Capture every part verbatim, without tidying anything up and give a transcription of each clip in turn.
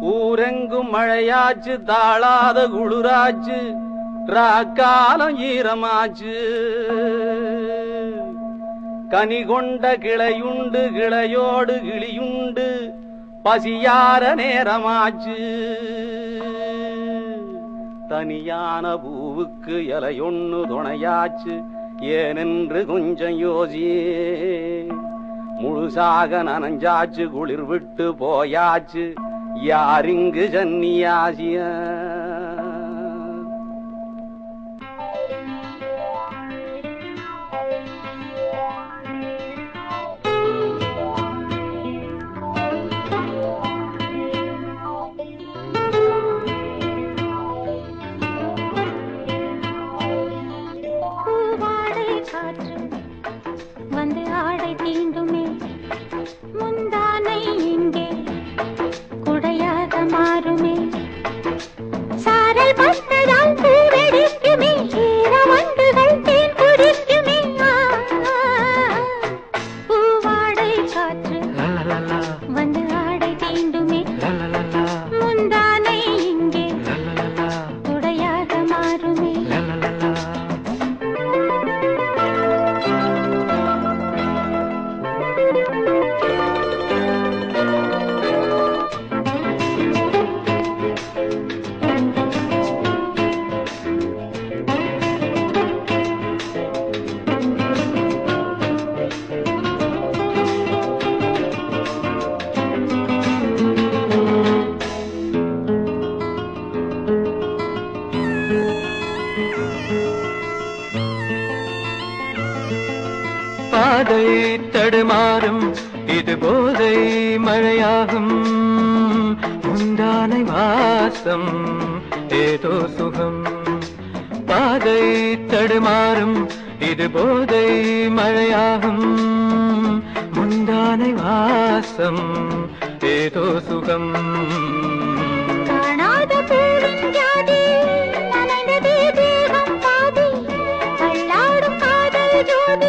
ஊரெங்கும் மழையாச்சு தாளாத குளிராச்சு ராக்காலம் ஈரமாச்சு கனி கொண்ட கிளையுண்டு கிளையோடு கிளியுண்டு பசியார நேரமாச்சு தனியான பூவுக்கு இலையொன்னு துணையாச்சு ஏனென்று கொஞ்சம் யோசியே முழுசாக நனஞ்சாச்சு குளிர் விட்டு போயாச்சு யாரிங்கு சன்னியாசிய வந்து ஆடை தீண்டுமே முந்தானை இங்கே குடையாக மாறுமே சாரல் பட்டதால் பூவெடுக்குமே ஈரவண்டுகள் தேன் குடிக்குமே பூவாடை காற்று வந்து ஆடை தீண்டுமே முந்தானை இங்கே குடையாக மாறுமே பாதை தடுமாறும் இது போதை மழையாகும் முந்தானை வாசம் ஏதோ சுகம் பாதை தடுமாறும் இது போதை மழையாகும் முந்தானை வாசம் ஏதோ சுகம் காணாத பூவின் ஜாதி நனைந்ததே தேகம் பாதி அள்ளாடும் காதல் ஜோதி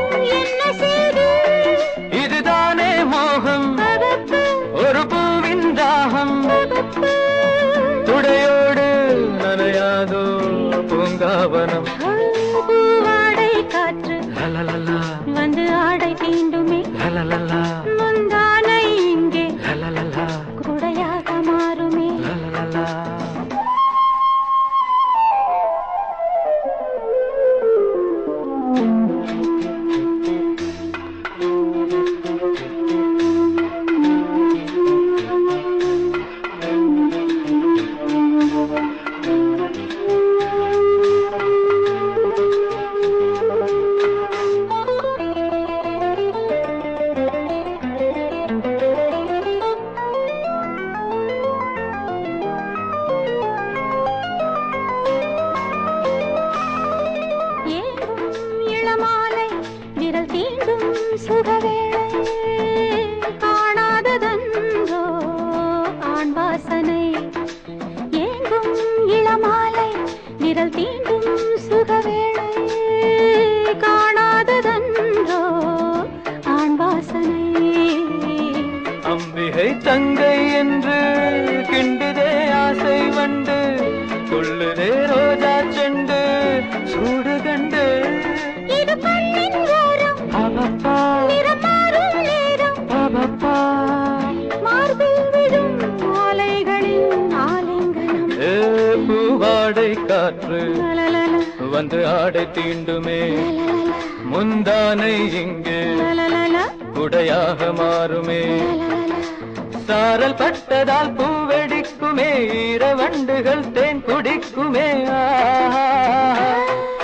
இதுதானே மோகம் ஒரு பூவின் தாகம் துடையோடு நனையாதோ பூங்காவனம் பூவாடை காற்று வந்து ஆடை தீண்டுமே முந்தானை இங்கே குடையாக மாறுமே விரல் தீண்டும் சுகவேளை காணாததன்றோ ஆண் வாசனை ஏங்கும் இளமாலை விரல் தீண்டும் சுகவேளை காணாததன்றோ ஆண் வாசனை அம்பிகை தங்கை என்று கிண்டுதே ஆசை வண்டு கொள்ளுதே ரோஜா செண்டு சூடு கண்டு இது கண்ணின் ஓரம் நிறம் மாறும் நேரம் மார்பில் விடும் மாலைகளின் ஆலிங்கனம் பூவாடை காற்று வந்து ஆடை தீண்டுமே முந்தானை இங்கே குடையாக மாறுமே சாரல் பட்டதால் பூவெடிக்குமே ஈரவண்டுகள் தேன் குடிக்குமே.